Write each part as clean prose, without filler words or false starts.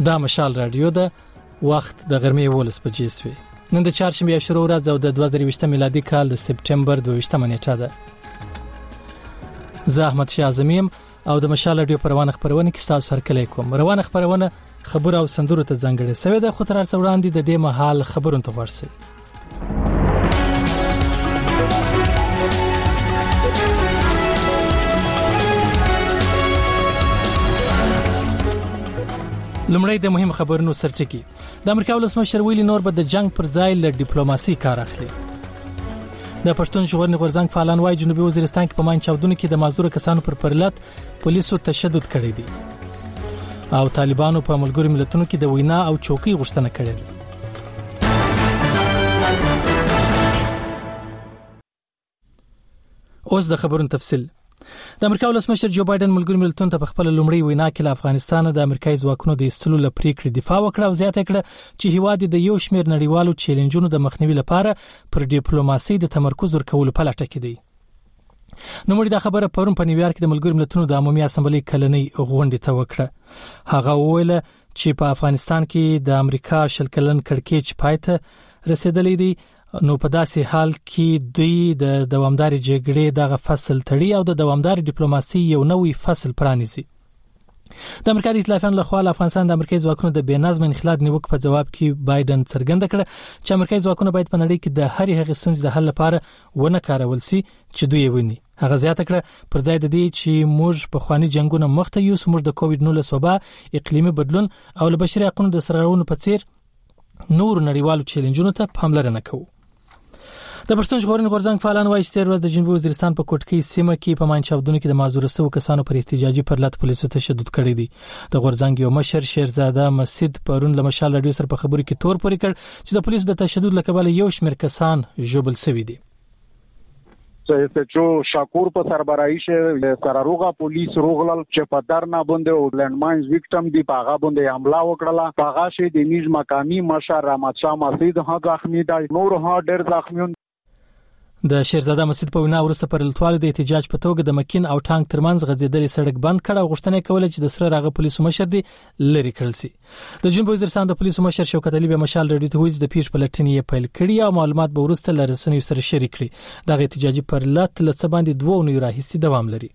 دا مشال رادیو ده. وخت د غرمې 12 بجې سوی. نن د چهارشنبه شروع ورځ او د 2020 میلادي کال د سپټمبر 22 نیټه ده. زه احمد شاه اعظمیم او د مشال رادیو پروانه خبرونه کې تاسو سره کلی کوم. روانه خبرونه خبر او سندرو ته ځانګړې سوي ده. خو تر څو وړاندې د دې مهال خبرونه ته ورسي. لمړی د مهم خبرونو سرچکی. د امریکا ولسمشر ویلي نور به د جنگ پر ځای له ډیپلوماسي کار اخلي. د پښتون ژغورنې غورځنګ فعالان وايي جنوبي وزیرستان کې په مان چاودنو کې د معذور کسانو پر پرلت پولیسو تشدد کړی دی. او طالبانو په ملګرو ملتونو کې د وینا او چوکۍ غوښتنه کړې ده. اوس د خبرونو تفصیل. د امریکا ولسمشر جو بایدن ملګرو ملتونو ته په خپل لومړی وینا کې له افغانستان د امریکایي ځواکونو د ایستلو لپاره پریکړه دفاع وکړه او زیاته کړه چې هیواد د یو شمېر نړیوالو چیلنجونو د مخنیوي لپاره پر ډیپلوماسي د تمرکز ورکولو په لټه کې دی. نو موږ دا خبره پرون په نیویارک کې د ملګرو ملتونو د عمومي اسمبلی کلنۍ غونډې ته وکړه. هغه وویل چې په افغانستان کې د امریکا شل کلن کړکېچ پایته رسیدلې دی. نو په داسې حال کې دوی د دوامدارې جګړې دغه فصل تړي او د دوامدارې ډیپلوماسي یو نوې فصل پرانیزي. د امریکا د ائتلافیانو لخوا افغانستان د امریکایي ځواکونو د بېنظم انخلاء نیوکه په جواب کې بایدن څرګنده کړه چې امریکایي ځواکونه باید په نړۍ کې د هرې هغې ستونزې د حل لپاره ونه کارول شي چې دوی یې ونی. هغه زیاته کړه پر ځای د دې چې موږ په خواني جنگونو مخته یو موږ د کووډ-19 وبا، اقلیمي بدلون او له بشري حقوقو د سرغړونو په څیر نور نړیوالو چیلنجونو ته پاملرنه کوو. د پښتون ژغورنې غورځنګ فعالان وايي چې تیر ورځ د جنوبي وزیرستان په کوټکۍ سیمه کې په مان چاودنو کې د معذور شوو کسانو پر احتجاجي پرلت پولیسو تشدد کړی دی. د غورځنګ یو مشر شیرزاده مسجد پرون له مشال رادیو سره په خبرو کې تور پورې کړ چې د پولیسو د تشدد لکباله یو شمېر کسان ژوبل شوي دي. جو شاکور په سربراهی شه سراروغه پولیس روغلل چې په درنا باندې او لندماینز وکټم دی پاغه باندې حمله وکړه. پاغه شه د نیز مقامی مشر رحمت شاه مسجد ها زخمی دی، نور ها ډېر زخمیون. د شیرزاده مسجد په وینا ورسته پر لټوالو د احتجاج په توګه د مکین او ټانک ترمنځ غځېدلې سړک بند کړه او غوښتنه کوله چې د سره راغه پولیسو مشر دی لری کړل شي. د جنوبي وزیرستان د پولیسو مشر شوکت علي به مشال رادیو ته ویل د پیښ په لټنې پیل کړي او معلومات به ورسته لرسنیو سره شریک کړي. دغه احتجاجي پرلت لڅ باندې 2 اونۍ راهیسې دوام لري.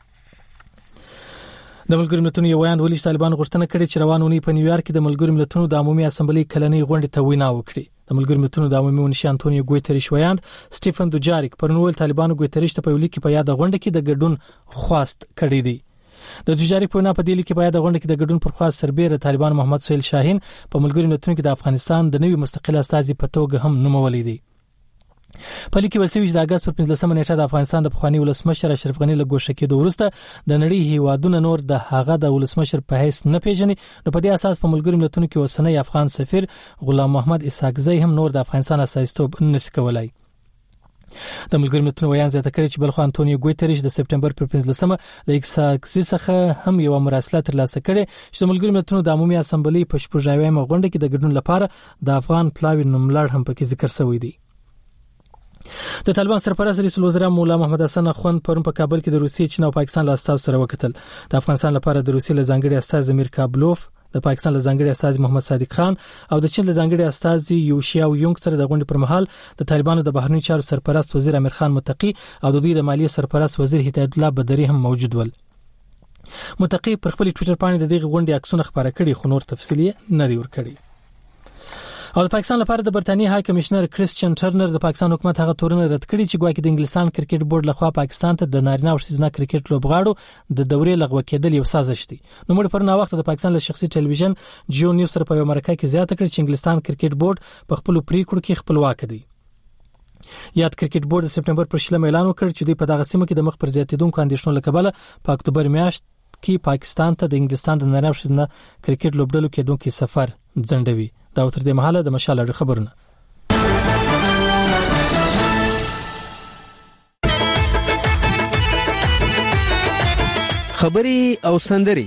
د ملګرو ملتونو یو ویاند ویلي چې طالبان غوښتنه کړې چې روان اونۍ په نیویارک کې د ملګرو ملتونو د عمومي اسمبلی کلنۍ غونډې ته وینا وکړي. د ملګرو ملتونو د عمومي ونشي انټونیو ګوتریش ویاند سټيفن دوجاریک پرنوول طالبانو ګوتریش ته په ویلي کې په یاد غونډه کې د ګډون خواست کړی دی. د دوجاریک په وینا په دې کې په یاد غونډه کې د ګډون پر خواست سربېره طالبان محمد سهیل شاهین په ملګرو ملتونو کې د افغانستان د نوي مستقل استازي په توګه هم نومولې دي. په لیکي وسوي چې د اگست پر 15 نیټه د افغانستان د پخوانی ولسمشر اشرف غنی له ګوښه کېدو وروسته د نړۍ هیوادونو نور د هغه د ولسمشر په حیث نه پیژني. نو په دې اساس په ملګرو ملتونو کې اوسنۍ افغان سفیر غلام محمد اسحاقزی هم نور د افغانستان اساسیتوب نشي کولای. د ملګرو ملتونو ویان زیاته کړی چې بلخو انټونیو ګوتریش د سپټمبر پر 15 له اسحاقزی څخه هم یو مراسله ترلاسه کړي چې د ملګرو ملتونو د عمومي اسمبلی په شپږاویمه غونډه کې د ګډون لپاره د افغان پلاوی نوملړ هم پکې ذکر شوی دی. د طالبان سرپرست رئیس الوزرا مولا محمد حسن اخوند پرون په کابل کې د روسیې، چین او پاکستان له استازو سره وکتل. د افغانستان لپاره د روسیې له ځانګړي استاذ امیر کابلوف، د پاکستان له ځانګړي استاذ محمد صادق خان او د چین له ځانګړي استاذ یوشیاو یونګ سره د غونډې پر مهال د طالبانو د بهرنی چارو سرپرست وزیر امیر خان متقی او د دوی د مالیې سرپرست وزیر هدایت الله بدری هم موجود ول. متقی پر خپل ټوئیټر باندې د دغه غونډې عکسونه خبره کړي خو نور تفصیلی نه دی ورکړي. او د پاکستان لپاره د برتانیې های کمشنر کریسچن ټرنر د پاکستان حکومت هغه تورونه رد کړي چې ګواکې د انګلستان کرکټ بورډ لخوا پاکستان ته د نارینه او ښځینه کرکټ لوبغاړو د دورې لغوه کېدل یو سازش دی. نو موږ پرونه وخت د پاکستان له شخصي ټلویزیون جیو نیوز سره په امریکا کې زیاته کړي چې انګلستان کرکټ بورډ په خپل پریکړو کې خپلواک دی. یاد کرکټ بورډ د سپټمبر پر 16 اعلان وکړ چې دوی په دغه سیمه کې د مخ پر زیاتیدونکو اندېښنو لکبله په اکتوبر میاشت کې پاکستان ته د انګلستان د نارینه او ښځینه کرکټ لوبډلو کېدونکو سفر ځنډوي. دا تر دې مهاله د مشال اړه خبرونه. خبري او سندري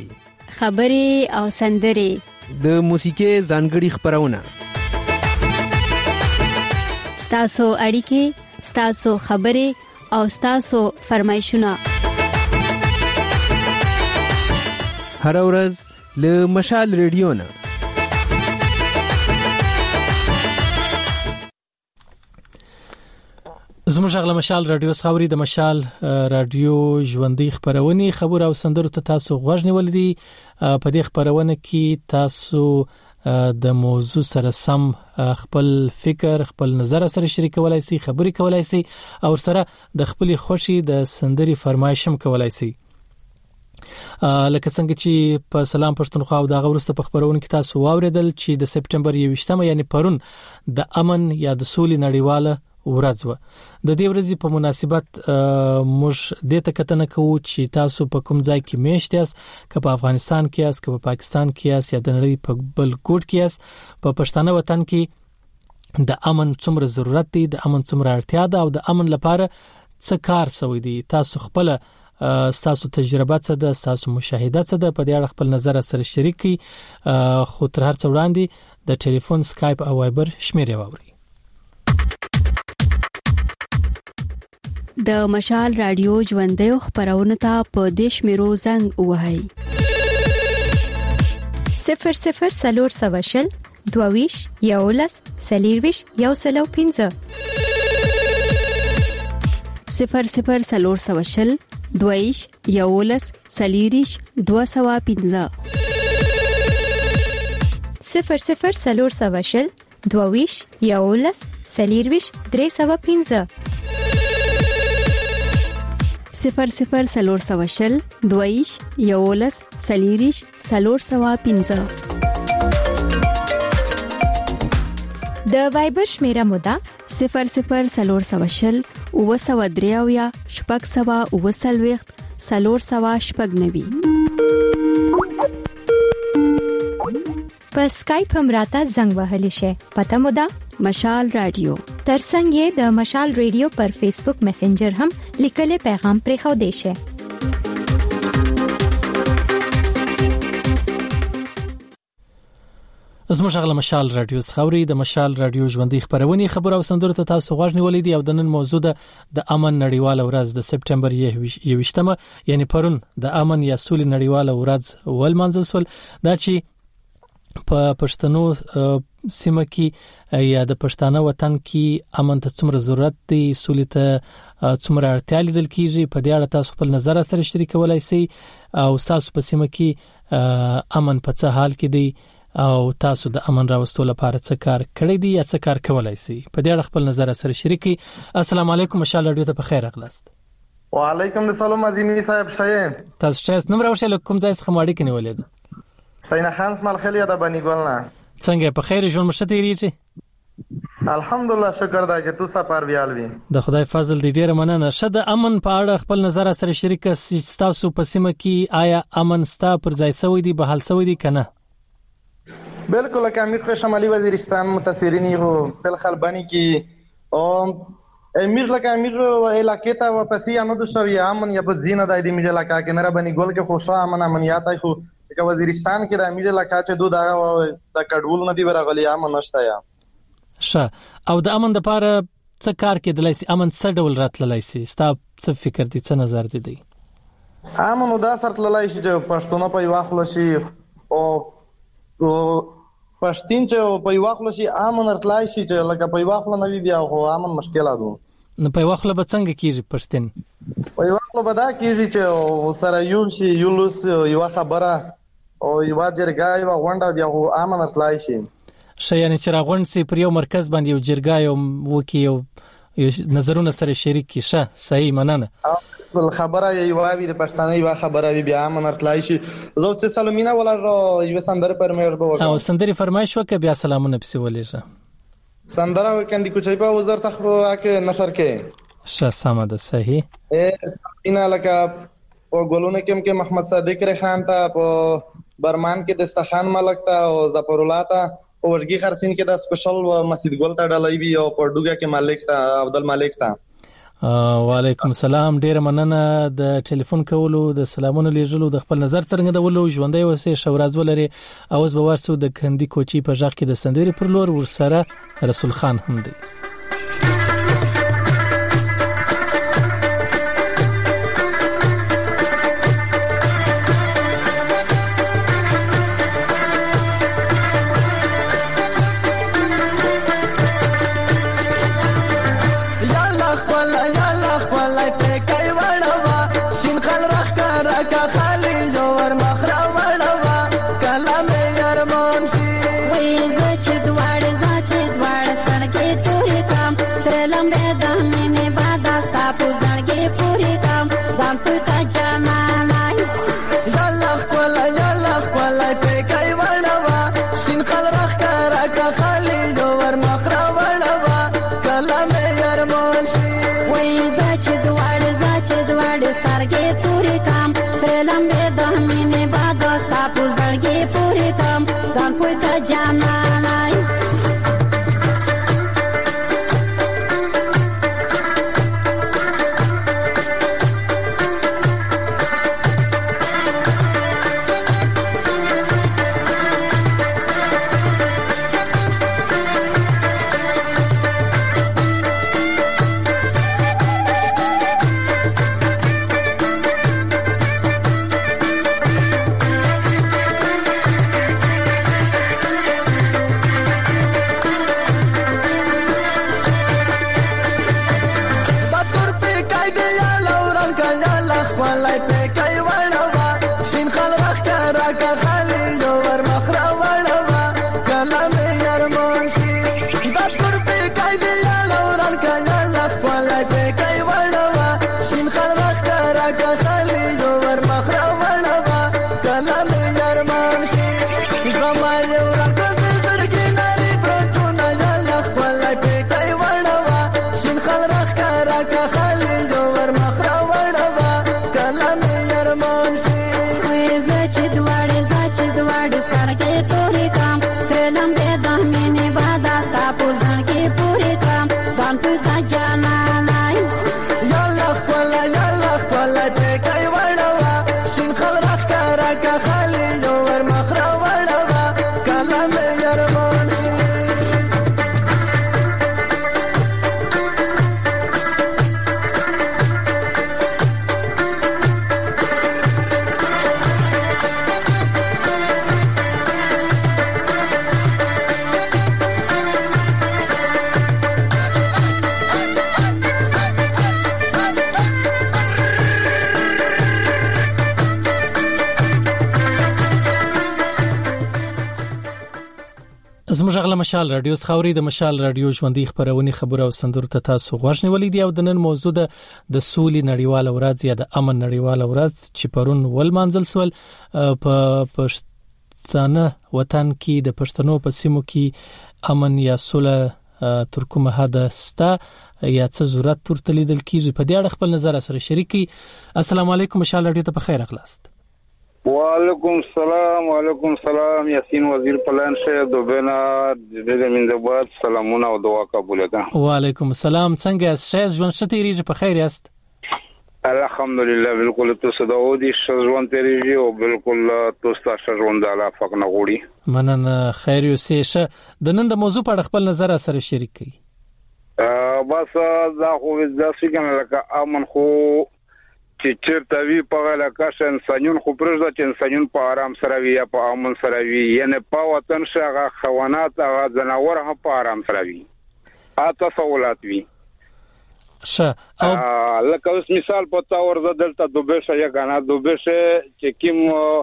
د موسیقي ځانګړي خبرونه. ستاسو اړیکې، ستاسو خبرې او ستاسو فرمایشونه هر ورځ له مشال ریډیو نه زموږ غلا مشال رادیو خبري د مشال رادیو ژوندۍ خبرونه خبر او سندرو ته تاسو غوښنی ولدي په دې خبرونه کې تاسو د موضوع سره سم خپل فکر خپل نظر سره شریکولای شئ خبري کولای شئ او سره د خپل خوشي د سندري فرمایشم کولای شئ لکه څنګه چې په سلام پښتونخوا او دغه ورسته په خبرونه کې تاسو واوریدل چې د سپټمبر 21 یعنی پرون د امن یا د سولې نړیواله ورځ و د دې ورځې په مناسبت موږ د تکتنه کوو چې تاسو په کوم ځای کې میشت یاست که په افغانستان کې یاست که په پاکستان کې یاست یا د نړۍ په بل ګوټ کې یاست په پښتانه وطن کې د امن څومره ضرورت دی د امن څومره اړتیا ده او د امن لپاره څه کار شوی دی تاسو خپل تاسو تجربه څه ده تاسو مشاهده څه ده په دې اړه خپل نظر سره شریک کړئ خو تر هر څه وړاندې د ټلیفون سکایپ او وایبر شمیرې واورئ د مشال رادیو ژوندۍ خبرونه ته په دیش میرو زنګ وهاي 00 سلور سواشل دوویش یولس سلیرویش یوسلو 15 00 سلور سواشل دویش یولس سلیریش 215 00 سلور سواشل دوویش یولس سلیرویش 315 00 سلور سواشل دویش یولس سلیریش 315 د وایبر شمیره مودا 00 سلور سواشل او سو دریاویا شپږ سوا او سلويخت سلور سوا شپږ نوي په سکایپ هم راته زنګ وهلی شي پته مودا مشال رادیو ترڅنګ د مشال رادیو پر فیسبوک میسنجر هم لیکل پیغام پرې خو دی شي زموږ غلا مشال رادیو خبري د مشال رادیو ژوندۍ خبرونه خبر او سندرو ته تاسو غوښنی ولیدي او د نن موضوع د امن نړیواله ورځ د سپټمبر 21 یعنی پرون د امن یا سولې نړیواله ورځ ولمنځل سول دا چې په پښتنو سیمه کې یا د پښتانه وطن کې امن ته څومره ضرورت دی سولې ته څومره اړتیا لیدل کیږي په دې اړه تاسو خپل نظر سره شریکولای شئ او تاسو په سیمه کې امن په څه حال کې دی او تاسو د امن راوستلو لپاره څه کار کړی دی یا څه کار کولای شئ په دې اړه خپل نظر سره شریکي السلام علیکم مشال رادیو ته په خیر اغلاست وعلیکم السلام عظیمی صاحب شایم تاسو چې نوم راوښل کوم ځای څخه ماړی کني ولید سینا خان اسماعیل خلیه د بنی ګلنا څنګه په خیر ژوند مشته تیریږي الحمدلله شکر دا چې تاسو پر ویالوي د خدای فضل دی ډیره مننه شد امن په اړه خپل نظر سره شریک تاسو په سیمه کې آیا امن ستا پر ځای سوی دی بحال سوی دی کنه بالکل کامیر خو شمالي وزیرستان متاثرین هو بل خلبانی کی او امیر لکه امیر علاقې ته واپسی آمدو شوی امن یا په زینه د دې میجه علاقې کې نه بنی ګل کې خوشا امن امنیت خو که وزیرستان کې د امیر علاقې چې دوه د کډول ندی ورغلی امن نشته یا او د امن د لپاره څه کار کې دلای سي امن څه ډول راتللای سي ستا څه فکر دي څه نظر دي امن دا سره تللای شي چې پښتون په واخل شي او پښتين چې په واخل شي امن راتلای شي چې لکه په واخل نه بیا خو امن مشکله ده نو په واخل به څنګه کیږي پښتين په واخل به دا کیږي چې سره یو شي یولس یو خبره او یو جرګه یو غونډه بیا خو امن راتلای شي یعنی چې راغونډ سي پر یو مرکز باندې یو جرګه یو وکی یو نظرونه سره شریک کی صحیح مننه بل خبره یو وی د پښتانه یو خبره بیا امن راتلای شي زه چې سلامینه ولا یو سندر پرمایش به او سندري فرمایش وکړه بیا سلامونه پسی ولېږه سندره کندي کوچای په وزارت خو اکه نشر کې سمه ده صحیح سلامینه لکه او ګلونه کې محمد صادق رخان ته په برمان کې دستخان ملک ته او ظفرالله ته او ورګي خرسین کې د سپیشل مسجد ګل ته ډالای وی او پردوګه کې مالک ته عبد الملک ته وعلیکم السلام ډیر مننه د ټلیفون کولو د سلامونو لیږلو د خپل نظر څرګند ولو ژوندۍ وسه شورز ولري اوس به ورسو د کندي کوچی په ځخ کې د سندري پر لور ورسره رسول خان هم دی راکا خالی جو ور مخرا وړوا کله مې یارمان شي وای زاچ دوړ سترګې تورې کام سلام به د مینې باد ستا په زړګې پورې کام ځان پوي ته جانانای زموږ غلا مشال رادیو څخه د مشال رادیو ژوندۍ خبرونه خبره او سندرو ته تاسو غوښنه ولیدي او د نن موضوع د سولې نړیواله ورځ یا د امن نړیواله ورځ چې پرون ول منځل سول په پښتانه وطن کې د پښتنو په سیمو کې امن یا سوله تر کومه حد ستا یا څه ضرورت ورته لیدل کیږي په دې اړه خپل نظر سره شریکي. السلام علیکم مشال رادیو ته په خیر اخلاص. وعلیکم السلام یاسین وزیر پلان شه دوبنا د زمینداباد سلامونه او دعا قبول ده. وعلیکم السلام څنګه یاست؟ ژوند څه تیریږي په خیر یاست؟ الحمدلله بالکل تاسو دا ودی ژوند تیریږي او بالکل تاسو ژوند الله فق نه غوړي. مننه خیر یو سه د نن د موضوع په اړه خپل نظر سره شریک کړئ. بس دا خو د څنګه لکه امن خو چې چیرته وی په علاقه ش انسانيون خو پرځه چې انسانيون په آرام سره وي یا په امن سره وي یعنی په وطن شغه خوانات او جناور هم په آرام سره وي اته سہولات وي شه او لکه اوس مثال په تاور دلته دوبشه یا غانا دوبشه چې کیم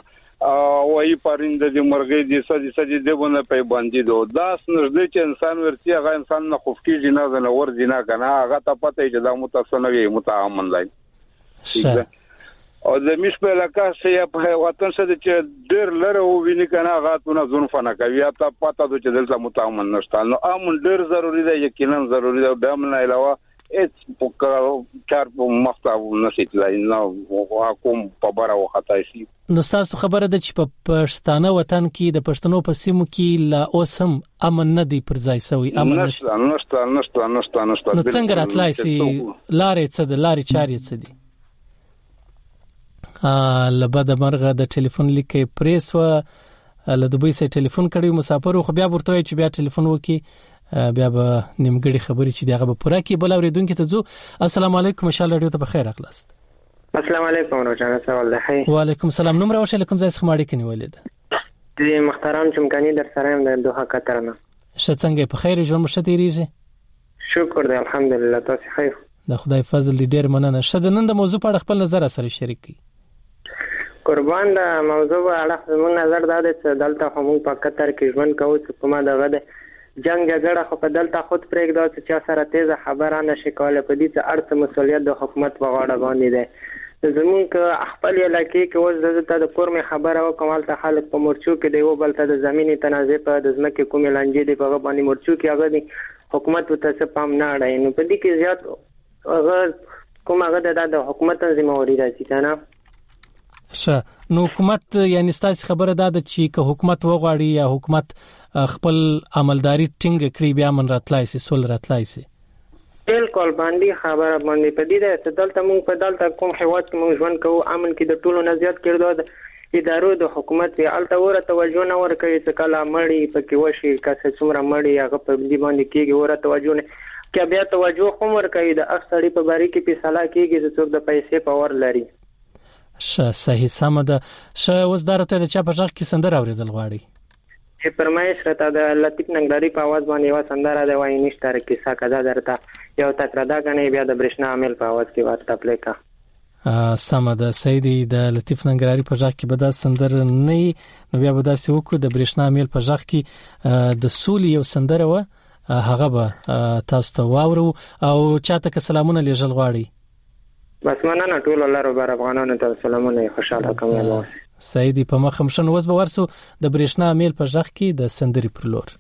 وای پرنده د مرګي د سدي دونه په باندې دو داس نږدې چې انسان ورتي هغه انسان نه خوف کیږي نه زنور جنا کنه هغه ته پته چې دا متصنوي متعامل دی او د میش په علاقه شیا په وطن سره چې ډیر لره ویني کنه غاتونه ځونفنه کوي تا پته د چې دلته متعامل نشته نو امن ډیر ضروری دی یقینا ضروری دی د امن علاوه هیڅ کار په مختاو نشي نو حکومت په بار وخت شي. نو تاسو خبره ده چې په پښتانه وطن کې د پښتنو په سیمو کې لا اوسم امن نه دی پر ځای سوی امن نشته. نو څنګه راتلای سي لارې څه د لارې چارې څه دي؟ لبد مرغه د ټلیفون لیکي پریس و له دوبۍ سره ټلیفون کړی مسافر خو بیا ورته چې بیا ټلیفون وکي بیا به نیمګړي خبرې چې دغه به پوره کی بل اوریدونکو ته زو. السلام علیکم مشال رادیو ته بخیر اخلاص. السلام علیکم روزانه سوال ده. وعلیکم السلام. نوم راوښه کوم ځای څخه ماړی کني ولید؟ د محترم چمکانی در سره د دوه کترنه. څنګه په خیر ژوند مشته تیریږي؟ شکر دی الحمدلله تاسو خیر. د خدای فضل دی ډیر مننه. شته نن د موضوع په اړه خپل نظر سره شریک کړئ. قربان د موضوع په اړه زموږ نظر دا دی چې دلته هم په قطر کې ژوند کوو چې کومه دغه د جنگ جګړه خو په دلته خود پرېږدو چې چا سره تیزه خبره نشي کولای په دې چې ارته مسولیت د حکومت په غاړه باندې ده. زمونږ خپل علاقې کې اوس د کور مې خبره وکم هلته خلک په مورچو کې دی یو بل ته د زمینې تنازع په د ځمکې کومې لانجې دي په هغه باندې مورچو کې هغه دی حکومت ورته څه پام نه اړوي نو په دې کې زیات هغه کوم هغه د حکومت ذمہواري راځي که نه نو حکومت یعنی ستاسو خبره ده چې که حکومت وغواړي یا حکومت خپل عملداري ټینګ کړي بیا من راتلای سي سول راتلای سي بالکل باندې خبره باندې په دې د دلته مونږ په دلته کوم هیواد کې مونږ ژوند کوو امن کې د ټولو نه زیات کېدو ادارو د حکومت په الته ور توجه نه ورکوي چې کله مړی پکې وشي کله څومره مړی هغه په دې باندې کېږي ور توجه نه کې بیا توجه هم ورکوي د اکثرې په باری کې فیصله کېږي چې څوک د پیسې پاور لري صحیح سم ده وزدار ته د چا په ځخ کې سندر اوریدل غواړي چې پرمایش راته د لطیف ننګرهاري په आवाज باندې یو سندره ده وای نشته کیسه کدا درته یو تکردا کنه بیا د برېښنا عامل په आवाज کې ورته پلی کا سم ده سیدی د لطیف ننګرهاري په ځخ کې بدا سندر نه نو بیا بدا سې وکړو د برېښنا عامل په ځخ کې د سولې یو سندره و هغه به تاسو ته واورو او چاته که سلامونه لېږل غواړي بس مننه ټول الله رب افغانانو ته سلامونه خوشاله کوم الله سیدی په مخمشن وس به ورسو د برېښنا میل په ځخ کې د سندري پر لور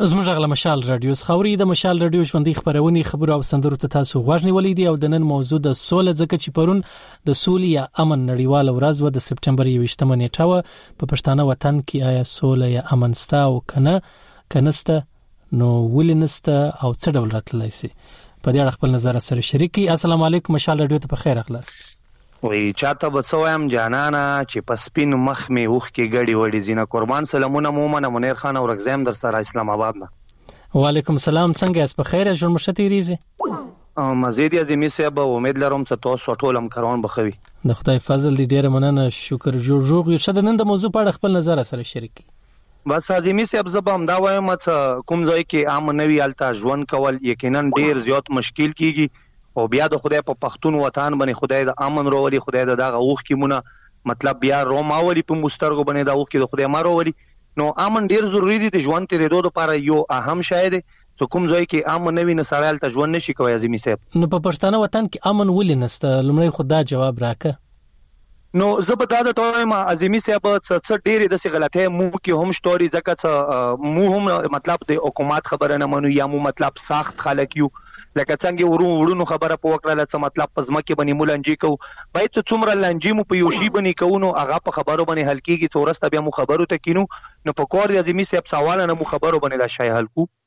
زموږ غلا مشال رادیو خوري د مشال رادیو ژوندۍ خبرونه خبرو او سندرو ته تاسو غوښنی ولیدي او د نن موضوع د سوله ځکه چې پرون د سولې یا امن نړیواله ورځ و د سپټمبر 28 نیټه و په پښتانه وطن کې آیا سوله یا امن ستا او کنهسته نو ولنسته او څه ډول راتللی سي په دې اړه خپل نظر سره شریکي. السلام علیکم مشال رادیو ته په خیر اخلاص. وی چاته بڅویم جانانا چې پسپین مخ می وخ کې غړي وړي زینه قربان سلامونه مومنه منیر خان او رغزیم در سره اسلام آباد نه. وعلیکم السلام څنګه یاست په خیر ژوند مشتي ریږي مزید عظیمی صاحب امید لرم چې تاسو ټولم کارون بخوي د خدای فضل دې ډیره مننه شکر جوړ شد نن د موضوع په اړه خپل نظر سره شریکي. بس عظیمی صاحب زبم دا وایم چې کوم ځای کې امن نوی الته ژوند کول یقینا ډیر زیات مشکل کیږي او بیا د خدای په پښتون وطن باندې خدای د امن وروړي خدای دغه اوخ کی مونږ مطلب بیا روماوري په مسترګو باندې د اوخ کی د خدای ماروړي نو امن ډیر ضروری دی د ژوند تیرېدو لپاره یو اهم شای دی چې کوم ځای کې امن نوی نه سړیل ته ژوند نشي کوي عظیمی صاحب. نو په پښتون وطن کې امن ولې نسته لمړی خدا جواب راکه. نو زبدا د تویم عظیمی صاحب څه ډېرې د څه غلطه مو کې هم شتوري ځکه چې مو هم مطلب د حکومت خبره نه منو یا مو مطلب سخت خلک یو لکه څنګه ورونو خبره په وکړه څه مطلب پزماکه باندې مولانجی کو باید ته څومره لانجی مو په یوشي باندې کوونو هغه په خبرو باندې حل کیږي چې ورسته بیا مو خبرو ته کینو نو په کور د عظیمی صاحب سوال نه مو خبرو باندې دا شای حل کو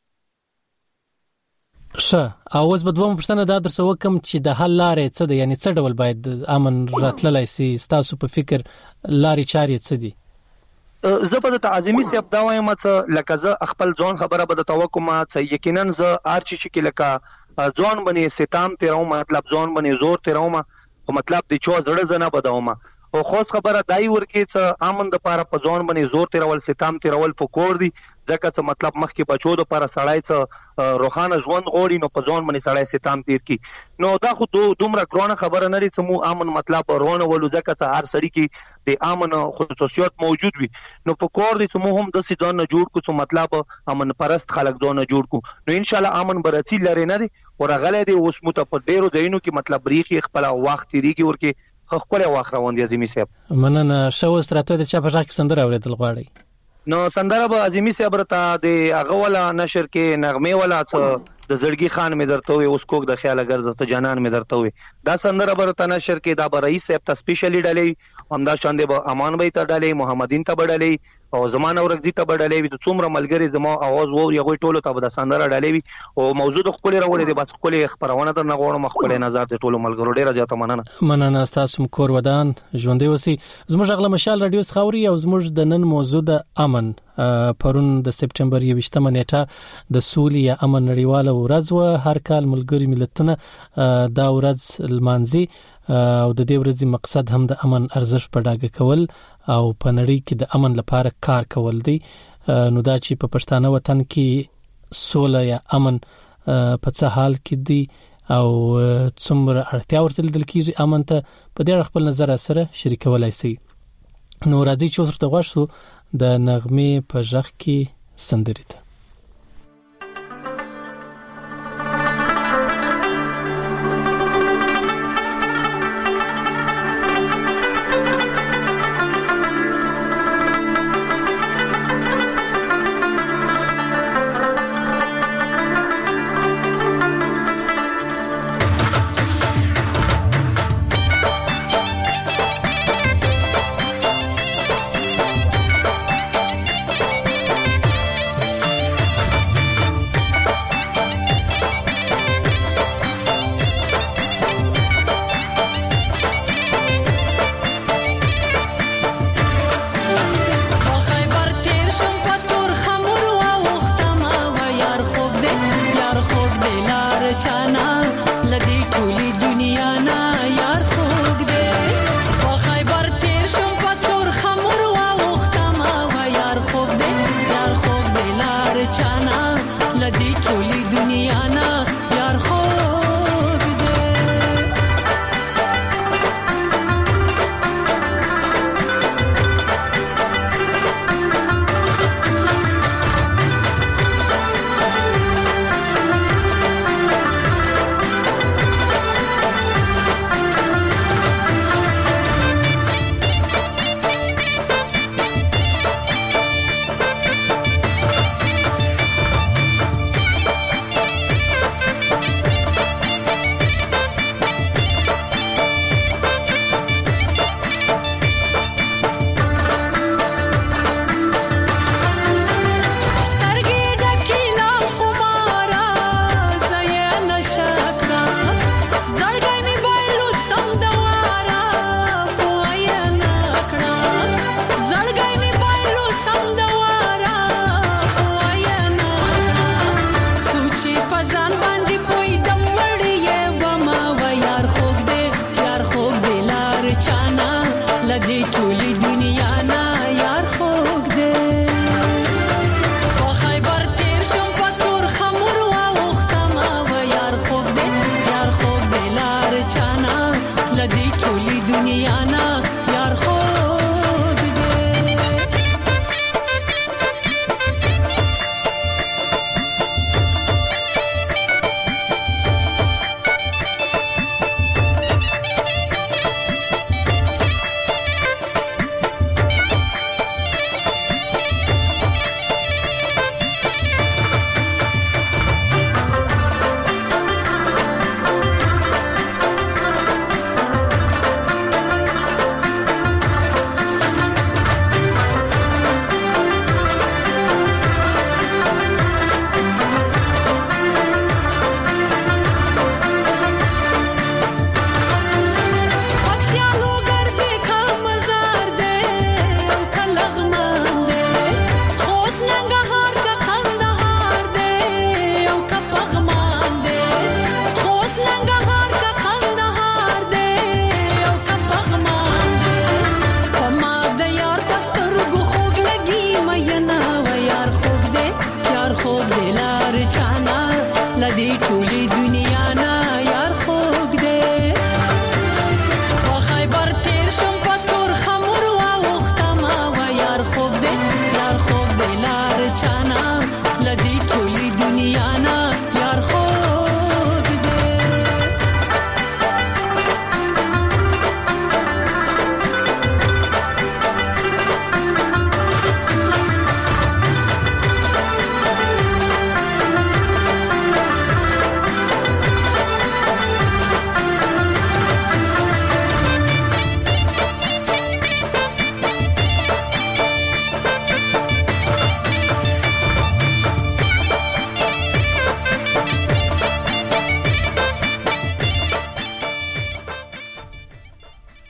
ښه اوس بدوم پښتنه دا درس وکم چې د حل لارې څه ده یعنی څه ډول باید امن راتللی سي تاسو په فکر لارې چارې څه دي. زه په تعظیمی صاحب دا وایم چې لکه زه خپل ځون خبره به د توکم چې یقینا زه ارچی چې لکه ځون باندې ستام تیروم مطلب ځون باندې زور تیروم او مطلب د چا زړه زنه بدوم او خاص خبره دای ورکی چې امن د پاره په ځون باندې زور تیرول ستام تیرول فکور دي ځکه چې مطلب مخکې بچو د لپاره سړای څه روخانه ژوند غوړي نو په ځون باندې سړای ستام تیر کی نو دا خو دومره کرونه خبره نه لري چې مو امن مطلب رونه ولو ځکه چې هر سړی کې د امن خصوصیات موجود وي نو په کور دي چې مو هم د سیدون نه جوړ کو چې مطلب امن پرست خلک دون نه جوړ کو نو ان شاء الله امن برڅی لري نه دي ورغله دي اوس مو ته په ډیرو ځایونو کې مطلب ریخي خپل وخت تیریږي ورکه خپل وخت روان دي عظیمی صاحب مننه شو استراتیژي چې په ځکه سندره اوریدل غواړي نو سندره به عظیمی صاحب رته د هغه ولا نشر کې نغمه ولا څه د زړګي خان مې درته وي اوس کوک د خیال ګرځته جانان مې درته وي دا سندره به رته نشر کې دا به رئیس صاحب ته سپیشلی ډالې همدا شاندې به امان به ته ډالې محمدین ته ډالې او زمانه ورغزي ته ډالې وي د څومره ملګری زما आवाज وو یو ټولو ته د سندره ډالې وي او موضوع خپل راوړې دي بس خپل خبرونه در نه غوړم خپل نظر د ټولو ملګرو ډیره زیاته مننه تاسو کور ودان ژوندې وسی زموږ غلا مشال رادیو خوري او زموږ د نن موضوع د امن پرون د سپټمبر 28 نیټه د سولې یا امن نړیواله ورځ و هر کال ملګری ملتونه دا ورځ لمانځي او د دې ورځې مقصد هم د امن ارزښت په ډاګه کول او په نړۍ کې د امن لپاره کار کول دی نو دا چې په پښتانه وطن کې سوله یا امن په څه حال کې دی او څومره اړتیا ورته لیدل کېږي امن ته په دې خپل نظر سره شریکولای شي. نو راځي چې ورته غواړو د نغمه په ژغ کې سندري ده.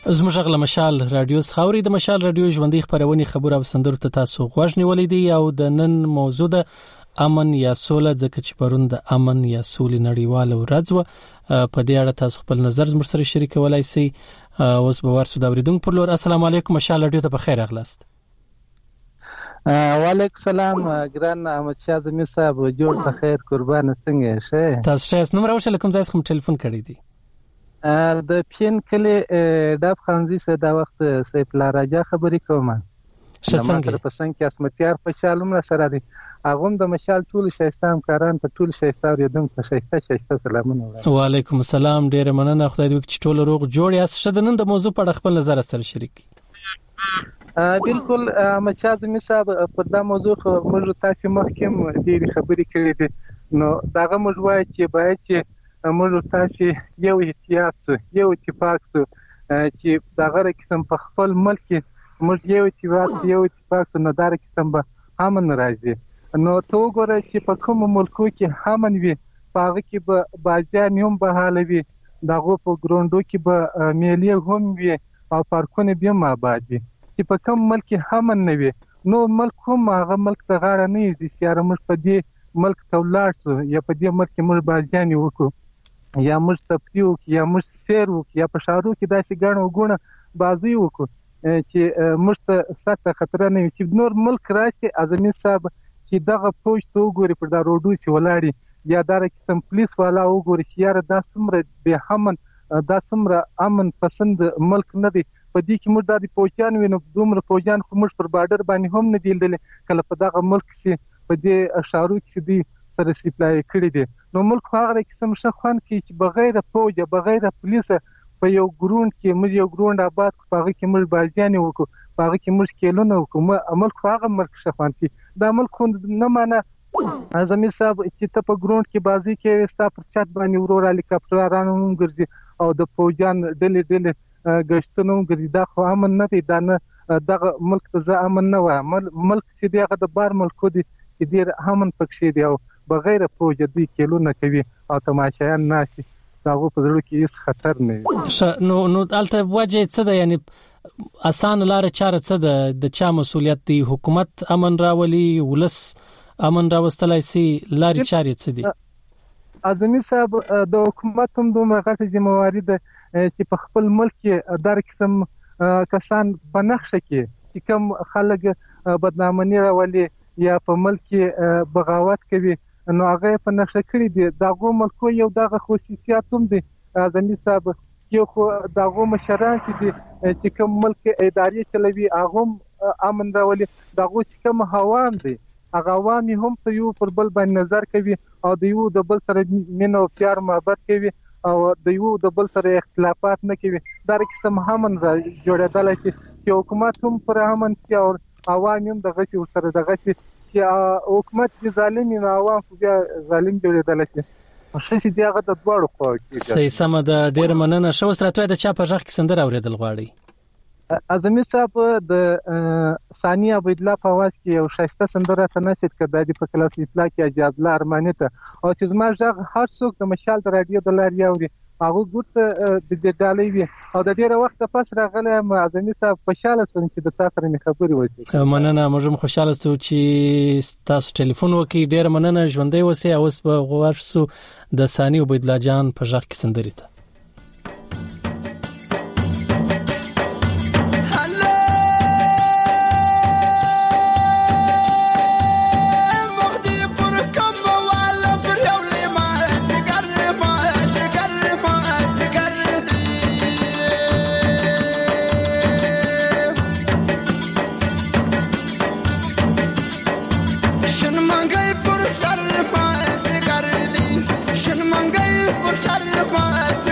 زموږ غل مشال رادیو خاوري د مشال رادیو ژوندۍ خبرونه خبر او سندرو ته تاسو غوښ نیولې دي او د نن موضوع د امن یا سوله ځکه چې پرون د امن یا سولې نړیواله ورځ و په دې اړه تاسو خپل نظر زموږ سره شریکولای شئ. اوس به ورسو د اوریدونکو پر لور. السلام علیکم مشال رادیو ته بخیر اغلاست. وعلیکم السلام ګران احمد شاه زمي صاحب جوړ په خیر قربان څنګه شه تاسو څه نوم راوښل کوم ځای څخه ټلیفون کړی دی؟ د پین کلی د خانزي سره دا وخت سیف الله راجا خبرې کوم. څنګه په څنګه کې اسمتيار په شالوم سره دی اغم د مشال ټول شایستان کاران په ټول شایستار یدم په شایسته سلامونه. وعلیکم السلام ډیر مننه خدای دې چې ټول روغ جوړ یاست. شته نن د موضوع په اړه خپل نظر سره شریک. بالکل مچاز می صاحب په دا موضوع موږ تاسو مخکې ډېری خبرې کړې دي نو داغه موږ وایي چې باید چې موږ تاسو یو احتیاط یو اتفاق چې داغه قسم په خپل ملک موږ یو اتفاق نه دار قسم به امن راځي. نو تو ګوره چې په کوم ملکو کې امن وي پاغه کې به بازار نیوم به حالوي داغه په ګروندو کې به میلې هم وي او پارکونه به آباد وي. چې په کوم ملک امن نه وي نو ملک هم هغه ملک ته غاړه نه یزي چې موږ په دې ملک تولاړو یا په دې ملک موږ بازار وکړو یا موږ تپیو یا موږ سیر وکړو یا په شارو کې داسې ګڼو ګونه بازی وکړو چې موږ ته سخت خطر نه وي چې نور ملک راشي. اعظمي صاحب چې دغه پوج تو ګوري پر دا روډو چې ولاړی یا دا قسم پولیس والا وګوري چې یاره دا څومره به امن دا څومره امن پسند ملک نه دی. په دې کې موږ د پوجان وینو دومره پوجان خو موږ پر بارډر باندې هم نه دیدل کله په دغه ملک کې په دې اشارو کې دی سره سپلای کړی دي. نو ملک هغه قسم شخوان کې چې بغیر پوج بغیر پولیس په یو ګروند کې موږ یو ګروند آباد پاغه کې موږ بازیان وکړو پاغه کې موږ کېلونه وکړو ملک هغه ملک شخوان کې دا ملک نه معنی اعظمي صاحب چې ته په ګروند کې بازی کې وستا پر چت باندې ورور هلیکاپټرانو هم ګرځي او د پوجان ډلې گشتونو ګرځي دا خو امن نه دی. دا نه دغه ملک ته امن نه و ملک چې دغه د بار ملک دی چې ډیر امن پکې دی او بغیر پوج دی کېلونه کوي او تماشایان ناشي داغه په ضرورت کې هیڅ خطر نه وي. نو البته وجه څه ده یعنی آسان لار چاره څه ده د چا مسولیت دی؟ حکومت امن راولي ولس امن راوستلای سي لارې چارې څه دي؟ اعظمي صاحب د حکومت هم دومره غټه ذمہواری ده چې په خپل ملک کې در قسم کسان په نقشه کې چې کوم خلک بدنامي راولي یا په ملک کې بغاوت کوي نو هغه په نقشه کړی دي. داغه ملک یو دغه خصوصیات هم دي اعظمي صاحب یو خو داغه مشران چې کوم ملک اداري چلوي هغه امن راولي داغه چې کوم هوان دي هغه عوامي هم په یو پر بل باندې نظر کوي او د یو د بل سره مینه او پیار محبت کوي او د یو د بل سره اختلافات نه کوي. دا قسم امن جوړېدل چې حکومت هم پر امن کې او عوام هم دغه سره دغه چې حکومت چې ظالم نه عوام خو بیا ظالم جوړېدل چې شې دغه د دوړو خو صحیح سم د ډیر مننه. شو ستراتوی د چا په ځخ کې سندر اوریدل غواړي؟ اعظمي صاحب د ثانیه عبد الله په واس کې یو شایسته سندره تناسب کړه د په کلاس اطلاع کې اجازه الله ارمانه ته او چې زما ځغ هر څوک د مشال د رادیو د لاري اوري هغه ګوت د ډالۍ وي او د ډیره وخت پس راغله اعظمي صاحب خوشاله شوم چې د تاسو سره خبرې وکړم. مننه موږ هم خوشاله شو چې تاسو ټلیفون وکړئ. ډیر مننه ژوندۍ اوسئ. اوس به ورسو د ثانیه عبد الله جان په ځخ کې سندرې ته. Shun mangai pur sar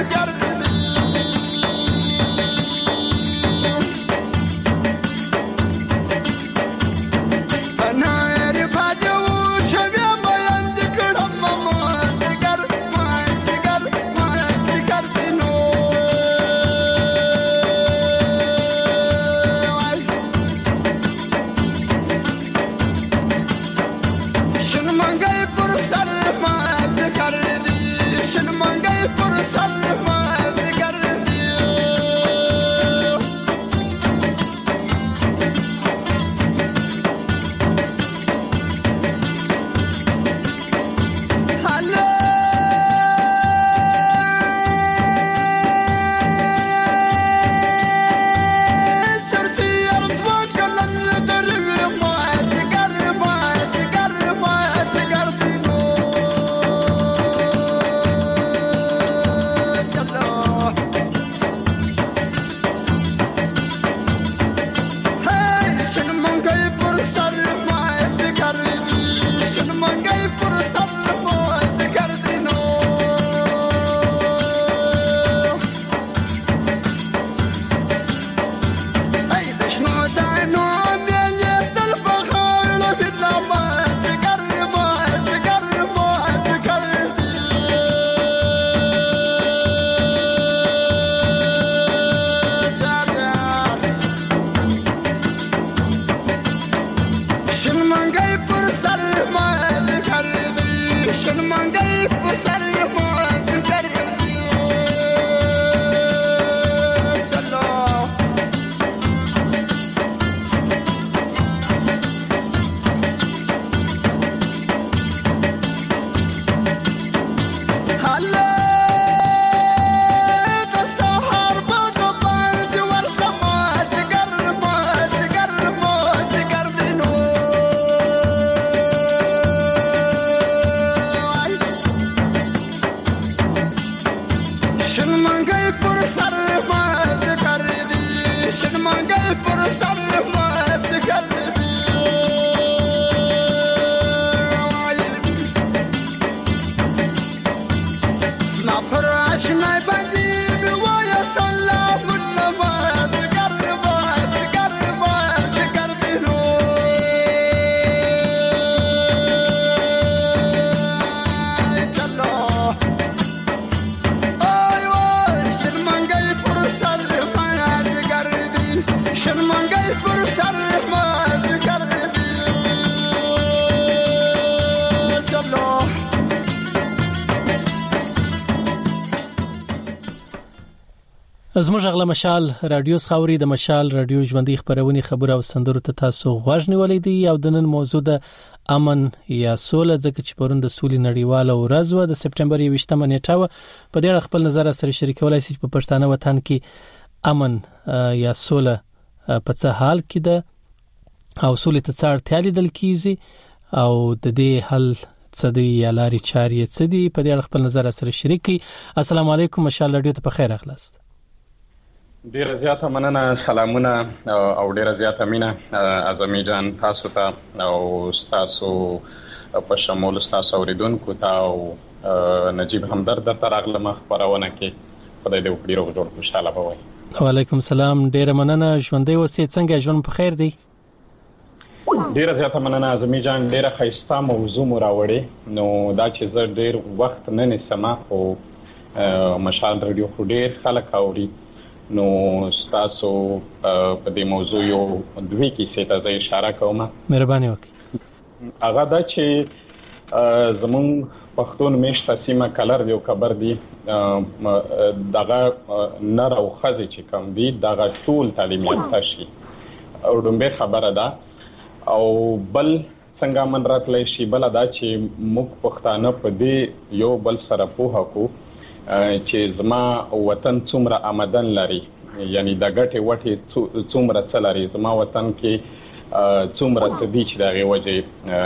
زموږ غلا مشال رادیو خاوري د مشال رادیو ژوندۍ خبرونه خبر او سندرو ته تاسو غوښ نیولې دي او د نن موضوع د امن یا سوله ځکه چې پرون د سولې نړیواله ورځ و د سپټمبر 28 نیټه و په دې اړه خپل نظر سره شریکولای شئ په پښتانه وطن کې امن یا سوله په څه حال کې ده او سولې ته څه اړتیا لیدل کیږي او د دې حل څه دی یا لارې چارې څه دي په دې اړه خپل نظر سره شریکي. السلام علیکم مشال رادیو ته په خیر اخلاص. ډیره زیاته مننه، سلامونه او ډیره زیاته مینه اعظمي جان تاسو ته او تاسو په شمول تاسو اوریدونکو ته او نجیب همدرد درته راغلم خبرونه کې خدای دې وکړي روغ جوړ خوشاله بوي. وعلیکم السلام، ډیره مننه. ژوندۍ اوسئ، څنګه ژوند په خیر دی؟ ډیره زیاته مننه اعظمي جان، ډیره ښایسته موضوع مو راوړې. نو دا چې زه ډیر وخت نه نسم او مشال رادیو خو ډیر خلک اوري، نو تاسو په دې موضوع یو دوی کیسې ته اشاره کوم. مهرباني وکړئ. هغه دا چې زمون پښتون میشته سیمه کلر یو خبر دی دغه نر او خزي چې کم دي دغه ټول تعلیم یافته شي او دومره خبره ده. او بل څنګه من راتلی شي بل دا چې موږ پښتانه په دې یو بل سره پوهه کو چې زما وطن څومره آمدن لري، یعنی د ګټې وټې څومره څه لري، زما وطن کې څومره څه دي چې دغه وجه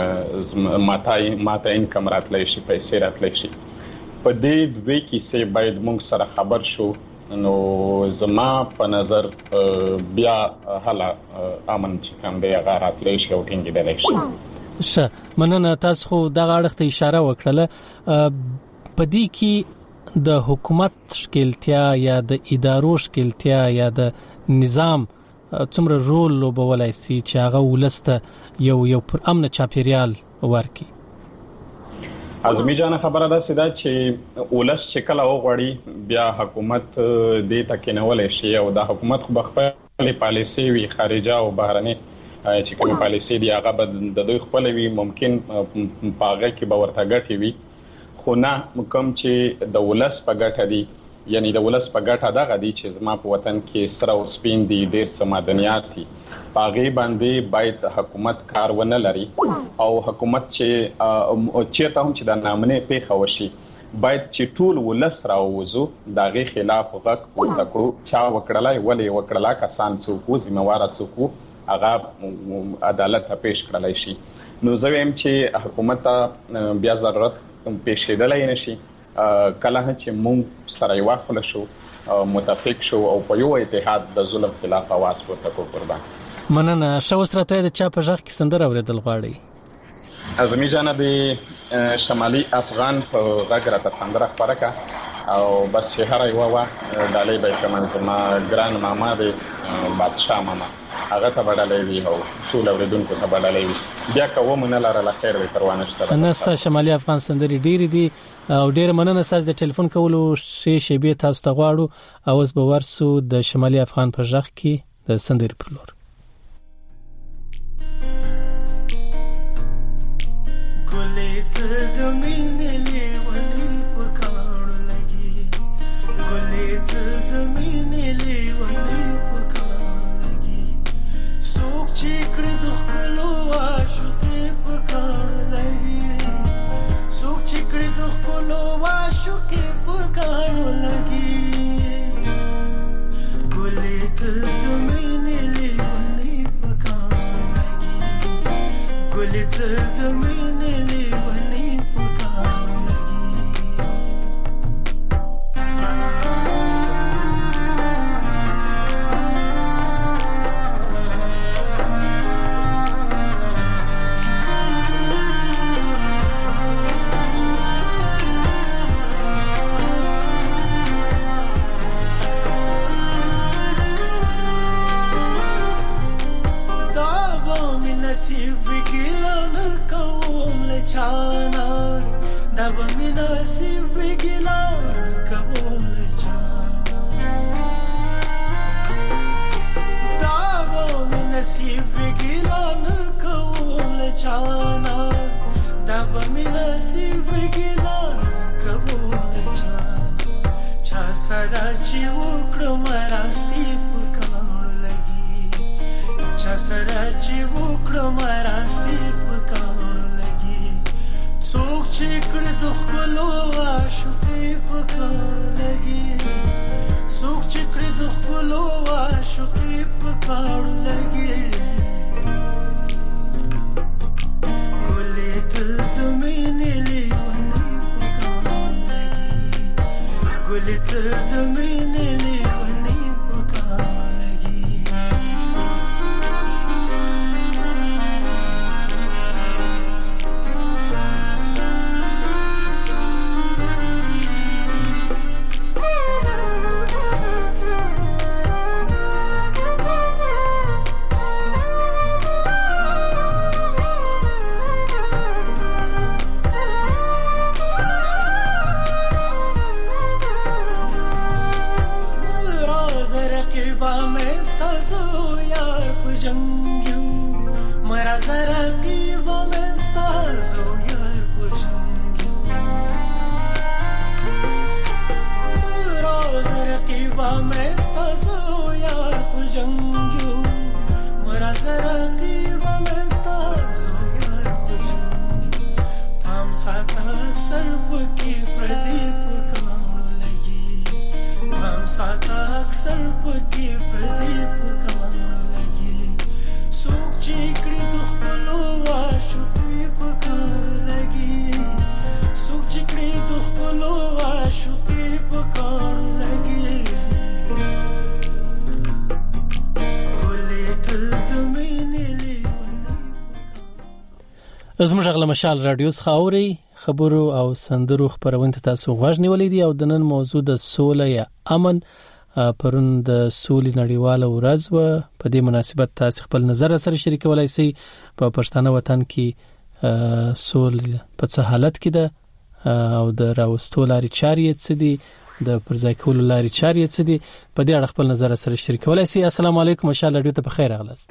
ماته انکم راتلی شي، پیسې راتلی شي. په دې دوی کیسې باید موږ سره خبر شو. نو زما په نظر بیا هله امن چې کوم دی هغه راتلی شي او ټینګېدلی شي. ښه، مننه. تاسو خو دغه اړخ ته اشاره وکړله. په دې کې د حکومت شکلتیا یا د ادارو شکلتیا یا د نظام څومره رول لوبولای شي چې هغه ولسته یو پر امن چاپیریال ورکړي؟ اعظمي جان خبره ده چې ولس چې کله وغواړي بیا حکومت دې تکینولای شي او د حکومت خو خپل پالیسي وی خارجه او بهرنی چې کوم پالیسي دی هغه د دوی خپل وی ممکن پاغه کې به ورته ګټي وي، خو نه کوم چې د ولس په ګټه دی، یعنی د ولس په ګټه دغه دی چې زما په وطن کې سره او سپین دي ډېر څه معدنیات دي، پاغه باندې باید حکومت کار ونه لري او حکومت چې چیرته هم چې د نامنه پیښه وشي باید چې ټول ولس راووزو دغه خلاف غږ پورته کړو. چا وکړلای ولې وکړلا کسان څوک ذمہوار څوک هغه عدالت ته پیښ کړلای شي. نو زه وایم چې حکومت بیا ضرورت پیښېدلای نشي کله چې مونږ سره یو خپل شو متفق شو او په یو اتحاد د ظلم خلاف आवाज پورته کوو. قربان مننه. شو سره ته د چا په ځخ کې سندره اوریدل غواړي؟ اعظمي جان د شمالي افغان په غږ راته سندره خبره کا او بس چې هر یو وا دالې به کوم زما ګران ماما دی بادشاہ ماما هغه ته بدلې وی او ټول اوریدونکو ته بدلې وی بیا کوم نه لاره خیر به پروانه شته. نستا شمالي افغان سندري ډېری دي او ډېر مننه ساز د ټلیفون کولو شی به تاسو ته غواړو او اوس به ورسو د شمالي افغان په ځخ کې د سندري پر لور. سره چې وکړم راستی په کاڼو لګي چا سره چې وکړم راستی په کاڼو لګي څوک چې کړ د خپلو عاشقې په کاڼو لګي څوک چې کړ د خپلو عاشقې په کاڼو لګي ګلې تل د مینې لیونی په کاڼو لګي ګلې تل د مینې لیونی په کاڼو لګي زموږ غل مشال رادیو څخه اوري خبرو او سندرو خبرونه تاسو غوښ نیولې دي او د نن موضوع د سولې یا امن پرون د سولې نړیواله ورځ و په دې مناسبت تاسو خپل نظر سره شریکولای شئ په پښتانه وطن کې سولې په څه حالت کې ده او د راوستو لارې چارې څه دي د پرځای کولو لارې چارې څه دي په دې اړه خپل نظر سره شریکولای شئ. السلام علیکم مشال رادیو ته بخیر راغلاست.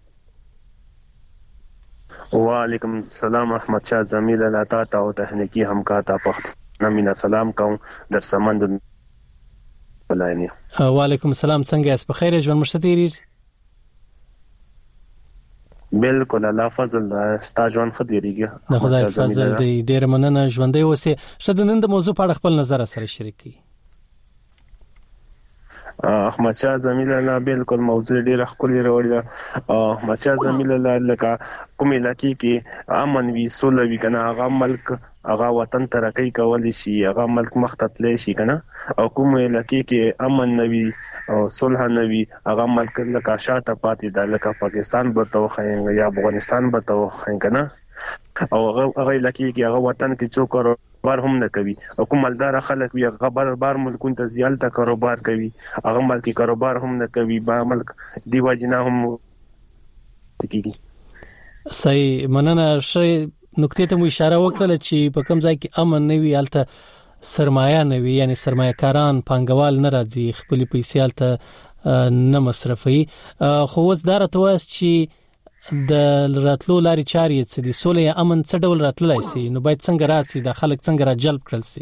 وعلیکم السلام احمد شاه زمیل لاتا تا او تخنیکی همکار تا پختنا مینا سلام کوم در سمند بلاینی. وعلیکم السلام څنګه یاست بخیر ژوند مشتتیری؟ بالکل الله فضل ستا ژوند خديريږي. خدای فضل دی ډیر مننه ژوندۍ اوسه. شته نن د موضوع په اړه خپل نظر سره شریک کړئ. احمد شاه زمیل الله بالکل موضوع ډیره خولي وروړي. احمد شاه زمیل الله لکه کومه لکه کې امن وی سولې وی کنه هغه ملک هغه وطن ترقی کولی شي هغه ملک مختتلی شي کنه او کومه لکه کې امن نوي او صلح نوي هغه ملک لکه شاته پاتې ده لکه پاکستان به توخه یا افغانستان به توخه کنه او هغه لکه کې هغه وطن کې څوک بار هم نه کوي او کوم مالدار خلک وي بار ملکون ته زیالته کاروبار کوي هغه ملکی کاروبار هم نه کوي با ملک دی واجنه هم تکیږي. صحیح مننه. شي نقطې ته مو اشاره وکړه چې په کوم ځای کې امن نه وي الته سرمایه نه وي یعنی سرمایه‌کاران پانګوال نه راځي خپل پیسې الته نه مصرفي خو اوس دا راته واس چې د راتلو لارې چارې څه دي سولې یا امن څه ډول راتلای شي نو باید څنګه راسي د خلک څنګه را جلب کړل شي.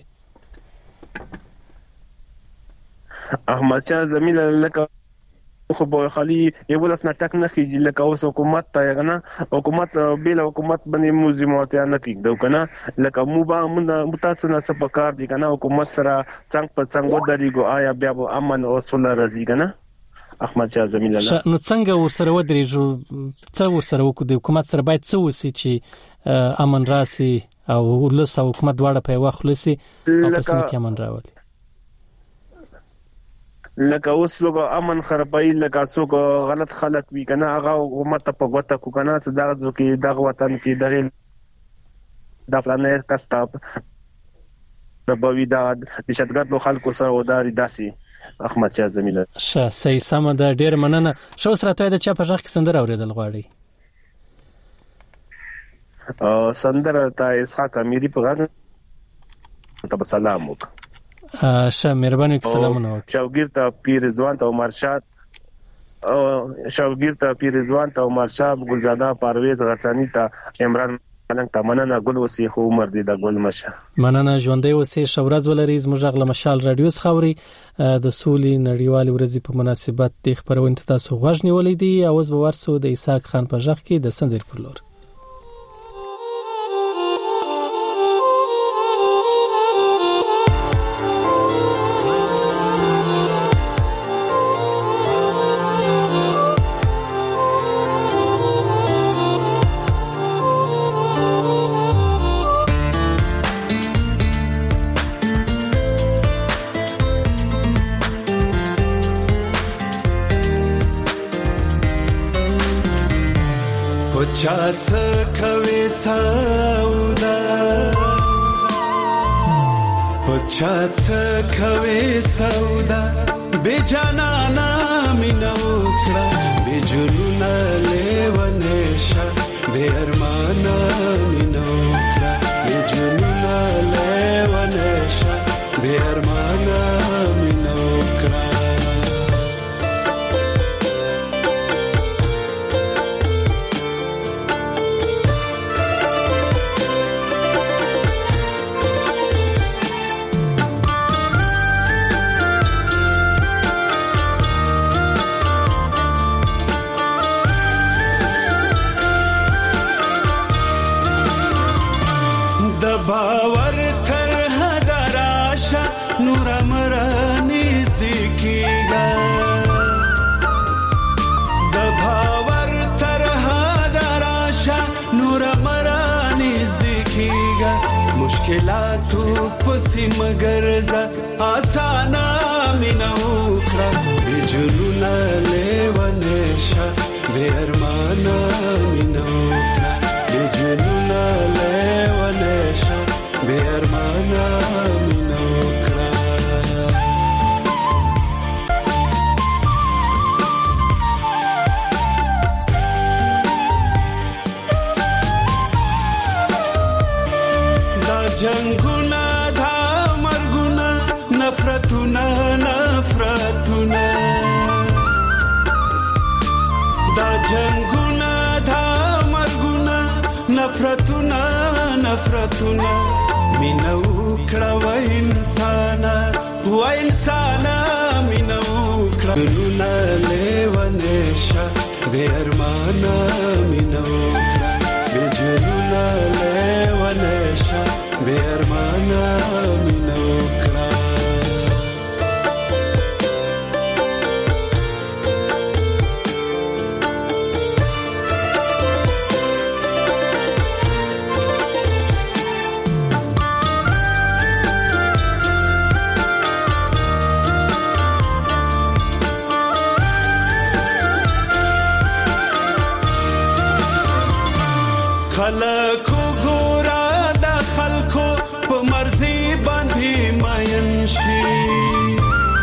احمد شاه زمیل لکه خو به خالي یو لاس نټک نه کیږي لکه اوس حکومت ته غنه حکومت بیل حکومت باندې موزیمات نه کیږي کنه لکه مو با متاسنه څه پکار دي کنه حکومت سره څنګه په څنګه درېګو آیا بیا امن او سولې راځي کنه. احمد شاه زمیل الله نو څنګه ورسره ودرېږو څه ورسره وکړو د حکومت سره باید څه وسی چې امن راسي او ولس او حکومت دواړه په یو خلصي او په سم کې امن راولي. لکه اوس لوګو امن خرابای لکه څوک غلط خلک وی کنه هغه حکومت په وته کو کنه چې دا ځکه دغه وطن کې دغه د فلانه کستاب ربوي دا د شتګرد خلکو سره وداري داسي. احمد شاه زمیل شه صحیح سم ده ډیر مننه. شو سره ته د چا په ځخ کې سندره اوریدل غواړي؟ سندره ته اسحاق امیری په غږ ته سلام وک. شه مهرباني سلامونه وک. شوګیر ته پیر رضوان ته عمر شاه شوګیر ته پیر رضوان ته عمر شاه ګلزاده پرویز غرسانی ته عمران پلنګ ته مننه ګل وسی خو عمر دې د ګل مشه مننه ژوندۍ وسی شورز ولري زموږ غل مشال رادیو خاوري د سولې نړیوال ورځې په مناسبت د خبرونه تاسو غوښ نیولې دي او اوس به ورسو د اسحاق خان په ځخ کې د سندر پر لور پچاڅ کوي سودا پچاڅ کوي سودا به جانانا مينو کړه به جنون لیونه شه به ارمانا مينو کړه به جنون لیونه شه به ارمانا مينو کړه باور تر هدراشه نور مرانی زکیگا د باور تر هدراشه نور مرانی زکیگا مشکلاتو پسی مگر ز آسانا مینو کرا بجنون لیونشا بے ارمانا مینو کرا بجنون لیونشا بے ارمانا مینو کرا دا جنگونا دا مرگونا نفرتونا نفرتونا دا جنگونا دا مرگونا نفرتونا نفرتونا مینو کړه و انسانا مینو کړه نونه لیونه شه بے ارمانا مینو کړه بے جنونه لیونه شه بے ارمانا مینو کړه خلکو ګورا د خلکو په مرزي باندې ماین شي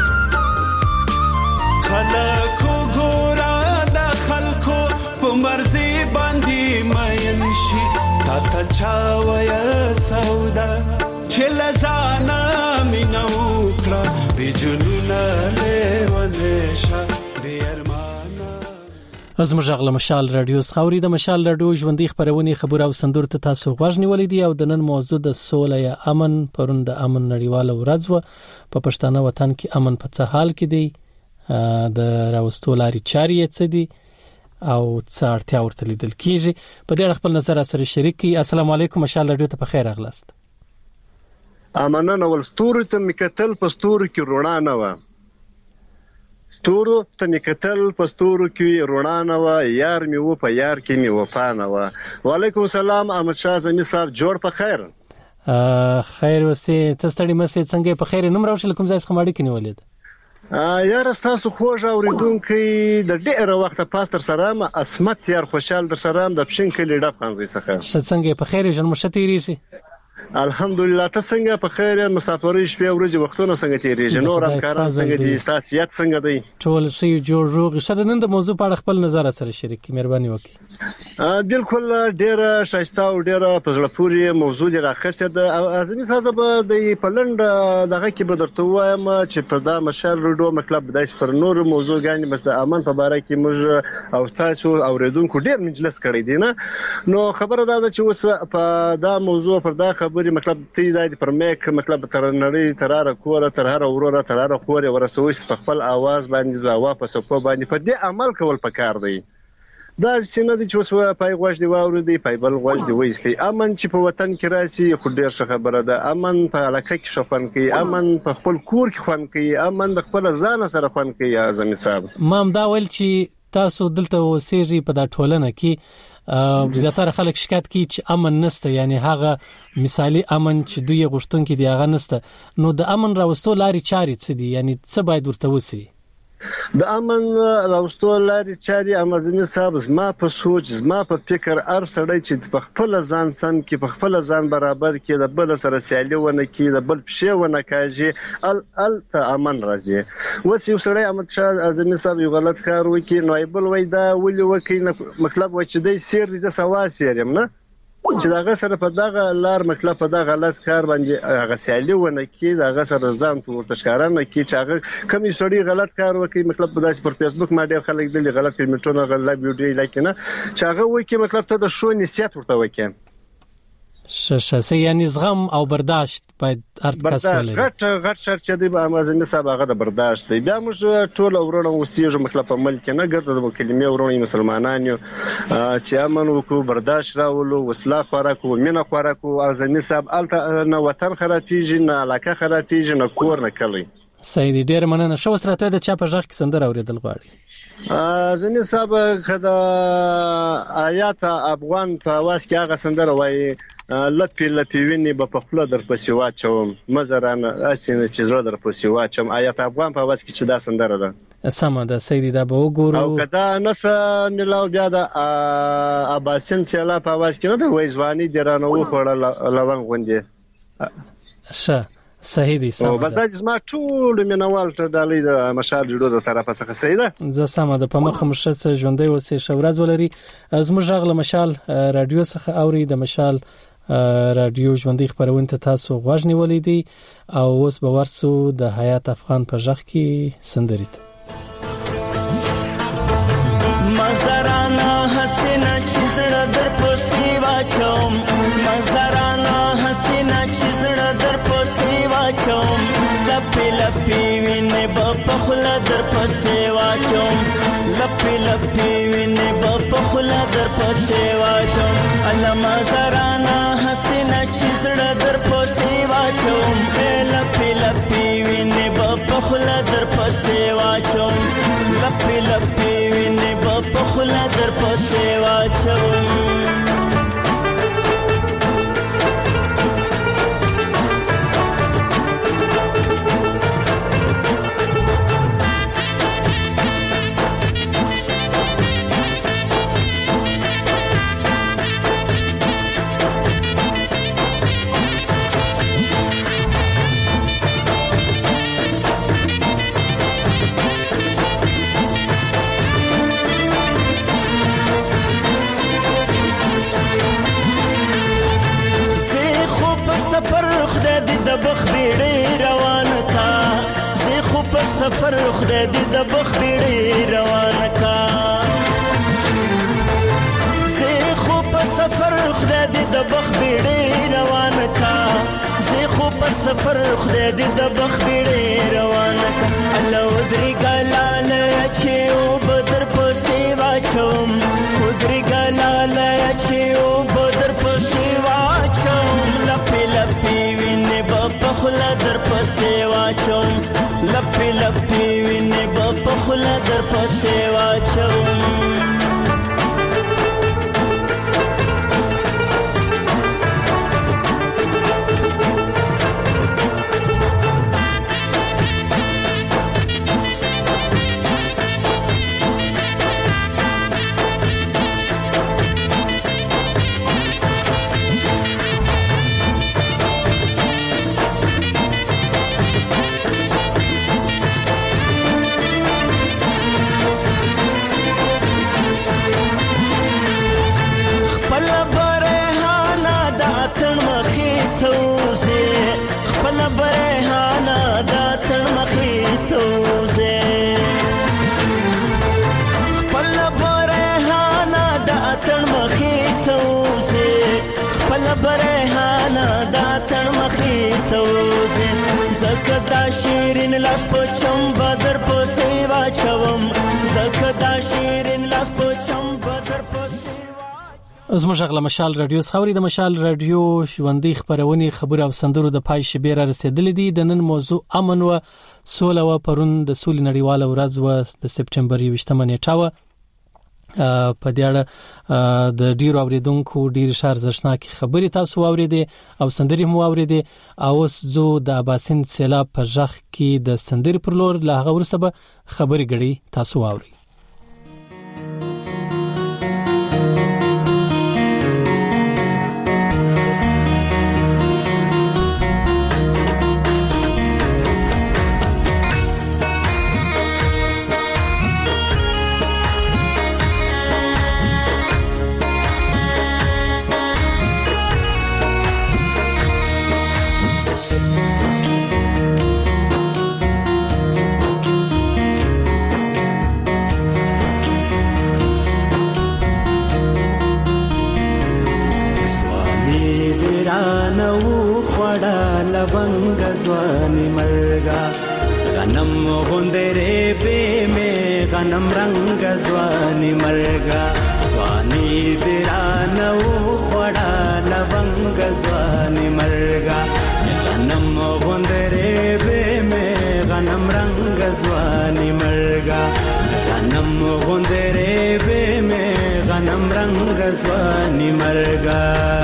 خلکو ګورا د خلکو په مرزي باندې ماین شي تا چا ویا سودا چې لزانا مينو کړه بجنون لیونه شه بے ارمانا از مجغله مشال رادیو خاوري د مشال رادیو ژوندۍ خبرونه خبر او سندور ته تاسو غوښ نیولې دي او د نن موضوع د سوله یا امن پروند امن نړیواله ورځ په پښتانه وطن کې امن په څه حال کې دی د راوستو لاري چاري څه دي او څه اړتیا ورته لیدل کیږي په دې خپل نظر سره شریکي السلام علیکم مشال رادیو ته په خیر اغلاست امنه ول ستوري ته مکتل په ستوري کې روڼا نه و ستورو ته مکتل په ستورو کې روڼا نه و یار می و په یار کې می وفا نه و وعلیکم السلام احمد شاه زمي صاحب جوړ په خیر خیر وسه تستړی مسه څنګه په خیر نوم راوښل کوم ځای څخه ماړی کې نیولید یار تاسو خوږ اوریدونکو د ډېر وخت پاستر سره ما اسمت یار خوشحال در سره د پښین کې لیډه خانزي څخه څنګه په خیر جن مشتيري شي الحمدلله. ته څنګه په خیر؟ مسافرې شپې ورځې وختونه څنګه تیریږي؟ نور همکاران څنګه دي؟ تاسیات څنګه دی؟ ټول شي جوړ روغ. شته نن د موضوع په اړه خپل نظر سره شریک مهرباني وکړئ. بالکل ډیره شایسته او ډیره په زړه پورې موضوع دی راخسته د اعظمي صاحب د پلند دغه کې به درته وایم چې په دا مشال روډو مطلب داس پر نور موضوع غانې بس د امن په اړه کې موږ او تاسو اوریدونکو ډیر مجلس کړی دی نه. نو خبره دا ده چې اوس په دا موضوع پر دا خبرې مطلب تی دا پر میک مطلب تر نړۍ تراره کوره تر هر اوروره تراره کوره ورسوي په خپل आवाज باندې واپس په باندې په دې عمل کول پکار دی. دا چې نه دي چې اوس پای غوښ دی واوري دی پای بل غوښ دی وېستي. امن چې په وطن کې راشي خو ډیر ښه خبره ده. امن په علاقه کې شفن کوي، امن په خپل کور کې خوان کوي، امن د خپل ځان سره خوان کوي. اعظمي صاحب مام دا ول چې تاسو دلته وسېږي په دا ټولنه کې زیاتره خلک شکایت کوي چې امن نشته، یعنی هغه مثالی امن چې دوی غوښتونکي دی هغه نشته. نو د امن راوستو لارې چارې څه دي؟ یعنی څه باید ورته وسی؟ د امن راوستو لارې چارې اعظمي صاحب زما په سوچ زما په فکر ار سړی چې په خپل ځان سم کې په خپل ځان برابر کې د بل سره سیالي ونه کې د بل پښې ونه کاږي ال ته امن راځي. وس یو سړی احمد شاه اعظمي صاحب یو غلط کار وکړي نو بل وای دا ولي وکړي مطلب و چې د سیر د سوا سیرم نه چې داغه سره په دغه لار مطلب په دغه غلط کار باندې هغه سیالي ونه کې داغه سره ځان تور تشکارانه کې چې هغه کمی سړی غلط کار وکړي مطلب په داس پر فیسبوک ما ډیر خلک د غلط کلمټونه غلط ویډیو لیکنه چې هغه وکړي مطلب ته د شو نسیت ورته وکړي. شاسه یعنی زغم او برداشت باید هر کس ولري. غټ شرط چې دی به اعظمي صاحب هغه د برداشت دی. بیا موږ ټول ورونه اوسېږو مطلب په ملک نه ګرځو د کلمې ورونه مسلمانان یو چې امن وکړو، برداشت راولو، وسله خوراکو، مینه خوراکو. اعظمي صاحب الته نه وطن خرابېږي، نه علاقه خرابېږي، نه کور، نه کلی. سید ډیر مننه. شو سره د چا په ځخ کې سندره اوریدل غواړي؟ اعظمي صاحب خدا آیات افغان په واس کې هغه سندره وایي لپی لپی ویني په خپل در پسې واچوم مزرانه اسینه چې زړه در پسې واچوم. آیات افغان په واس کې چې دا سندره ده سمه ده. سید دا به وګورو او کدا نس ملاو بیا د اباسین سیلا په واس کې نه د وېزوانی درانه و خړل لون غونډه شه صحیح دي. سمه ده. بس ما ټول مینوال ته د مشال جوړو د طرفه څخه سیده زه سمه ده. په مخه مشرسه ژوندۍ وسه شورز ولري از مجغله مشال رادیو څخه اوري د مشال رادیو ژوندۍ خبرونه ته تاسو غوښ نیولې دي او اوس به ورسو د حیات افغان په ځخ کې سندري ته مزرانا حسینا چیزړه در پوسی واچوم مزرانا حسینا چیزړه در پوسی واچوم لپی لپی وینه په خلا در پوسی واچوم لپی لپی وینه په خلا در پوسی واچوم الله مزرانا حسینا چیزړه در پوسی واچوم لپی لپی وینه په خلا در پوسی واچوم لپی لپی وینه په خلا در پوسی واچوم سفر خدای دې د بخبړې روان کا زه خو په سفر خدای دې د بخبړې روان کا زه خو په سفر خدای دې د بخبړې روان کا الله ودري ګلال چې او بدر په سیوا چوم ودري ګلال چې او بدر په سیوا چوم لپی لپی وینه په خلا در په سیوا چوم لپی لپی وینه په خلا در پسې واچوم برهانا دا تن مخی توزه زکه دا شیرین لاس پچم بدر پسې واچوم زکه دا شیرین لاس پچم بدر پسې زموږ غلا مشال رادیو خوري د مشال رادیو ژوندۍ خبرونه خبر او سندرو د پای شبیر رسیدلې دي د نن موضوع امن و سوله و پرون د سولې نړیواله ورځ و د سپټمبر 28 نیټه په دې اړه د ډیرو اوریدونکو ډیر شار زښناکي خبري تاسو اوریدي او سندري مو اوریدي او زو د اباسین سیلاب په ځخ کې د سندري پر لور له هغه ورسبه خبري غړي تاسو اوري ځواني مرګا غنم غوندره به مې غنم رنگ ځواني مرګا ځواني درانو خړا لونګ ځواني مرګا غنم غوندره به مې غنم رنگ ځواني مرګا غنم غوندره به مې غنم رنگ ځواني مرګا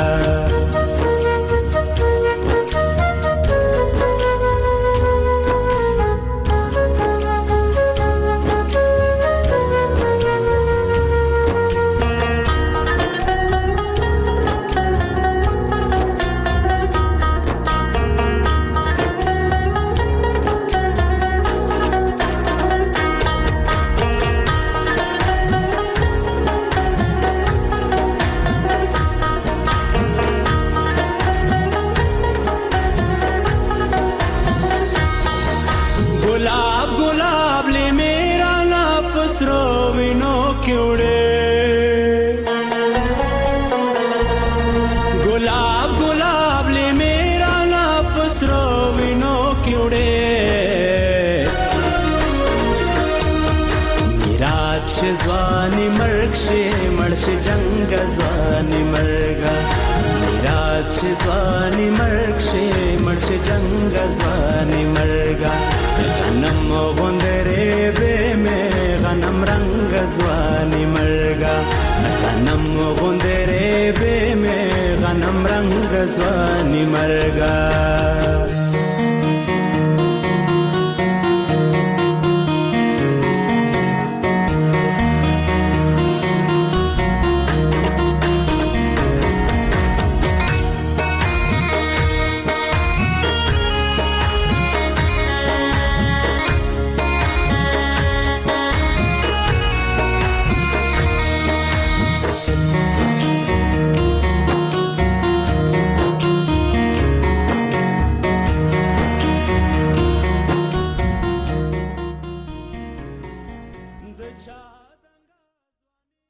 ځواني مرګ شي مرشي جنگ ځواني مرګا میراث شي ځواني مرګ شي مرشي جنگ ځواني مرګا غنم غوندره به مې غنم رنگ ځواني مرګا غنم غوندره به مې غنم رنگ ځواني مرګا